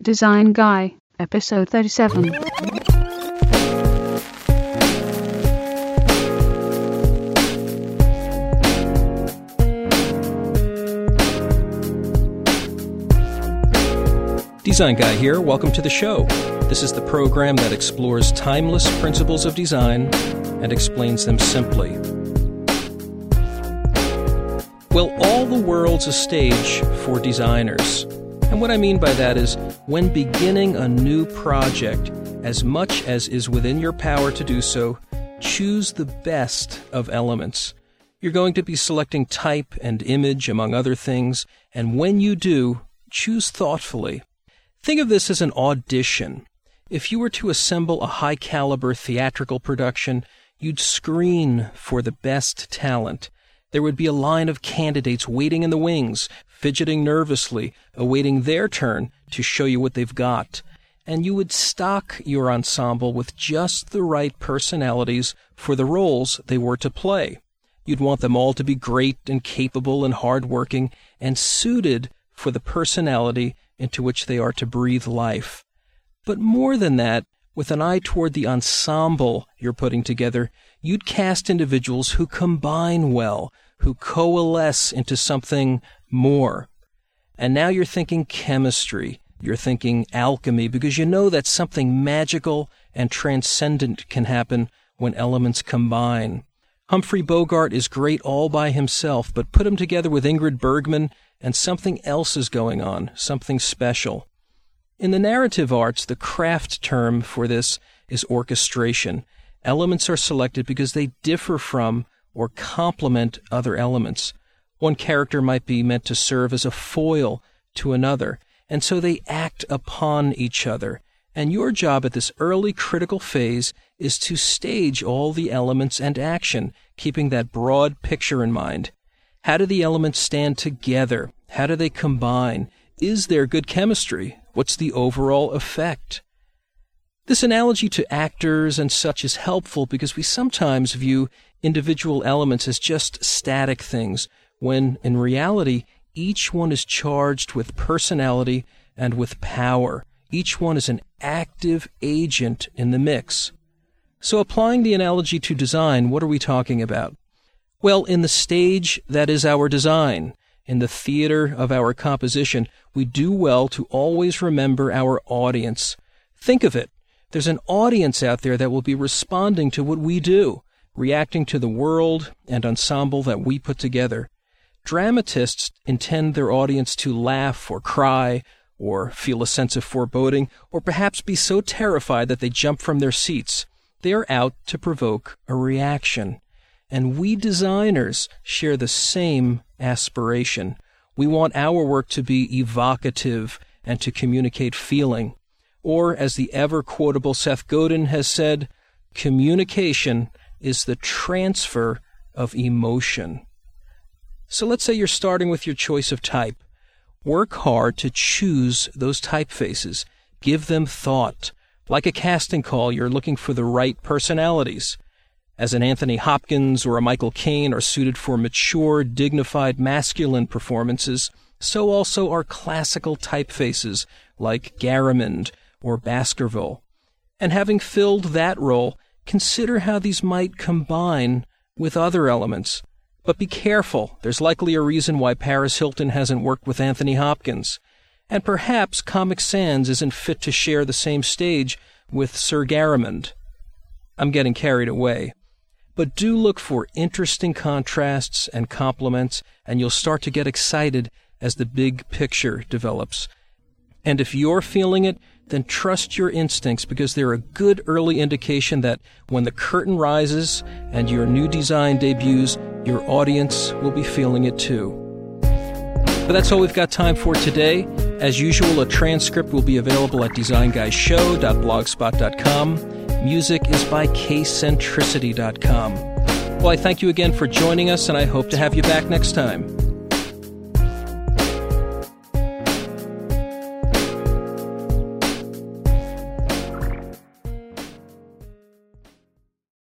Design Guy, Episode 37. Design Guy here. Welcome to the show. This is the program that explores timeless principles of design and explains them simply. Well, all the world's a stage for designers. And what I mean by that is, when beginning a new project, as much as is within your power to do so, choose the best of elements. You're going to be selecting type and image, among other things, and when you do, choose thoughtfully. Think of this as an audition. If you were to assemble a high-caliber theatrical production, you'd screen for the best talent. There would be a line of candidates waiting in the wings, fidgeting nervously, awaiting their turn to show you what they've got. And you would stock your ensemble with just the right personalities for the roles they were to play. You'd want them all to be great and capable and hardworking and suited for the personality into which they are to breathe life. But more than that, with an eye toward the ensemble you're putting together, you'd cast individuals who combine well, who coalesce into something more. And now you're thinking chemistry, you're thinking alchemy, because you know that something magical and transcendent can happen when elements combine. Humphrey Bogart is great all by himself, but put him together with Ingrid Bergman, and something else is going on, something special. In the narrative arts, the craft term for this is orchestration. Elements are selected because they differ from or complement other elements. One character might be meant to serve as a foil to another, and so they act upon each other. And your job at this early critical phase is to stage all the elements and action, keeping that broad picture in mind. How do the elements stand together? How do they combine? Is there good chemistry? What's the overall effect? This analogy to actors and such is helpful because we sometimes view individual elements as just static things, when in reality, each one is charged with personality and with power. Each one is an active agent in the mix. So applying the analogy to design, what are we talking about? Well, in the stage that is our design, in the theater of our composition, we do well to always remember our audience. Think of it. There's an audience out there that will be responding to what we do, reacting to the world and ensemble that we put together. Dramatists intend their audience to laugh or cry or feel a sense of foreboding or perhaps be so terrified that they jump from their seats. They are out to provoke a reaction. And we designers share the same aspiration. We want our work to be evocative and to communicate feeling. Or, as the ever-quotable Seth Godin has said, communication is the transfer of emotion. So let's say you're starting with your choice of type. Work hard to choose those typefaces. Give them thought. Like a casting call, you're looking for the right personalities. As an Anthony Hopkins or a Michael Caine are suited for mature, dignified, masculine performances, so also are classical typefaces like Garamond or Baskerville. And having filled that role, consider how these might combine with other elements. But be careful. There's likely a reason why Paris Hilton hasn't worked with Anthony Hopkins. And perhaps Comic Sans isn't fit to share the same stage with Sir Garamond. I'm getting carried away. But do look for interesting contrasts and complements, and you'll start to get excited as the big picture develops. And if you're feeling it, then trust your instincts, because they're a good early indication that when the curtain rises and your new design debuts, your audience will be feeling it too. But that's all we've got time for today. As usual, a transcript will be available at designguyShow.blogspot.com. Music is by kcentricity.com. Well, I thank you again for joining us, and I hope to have you back next time.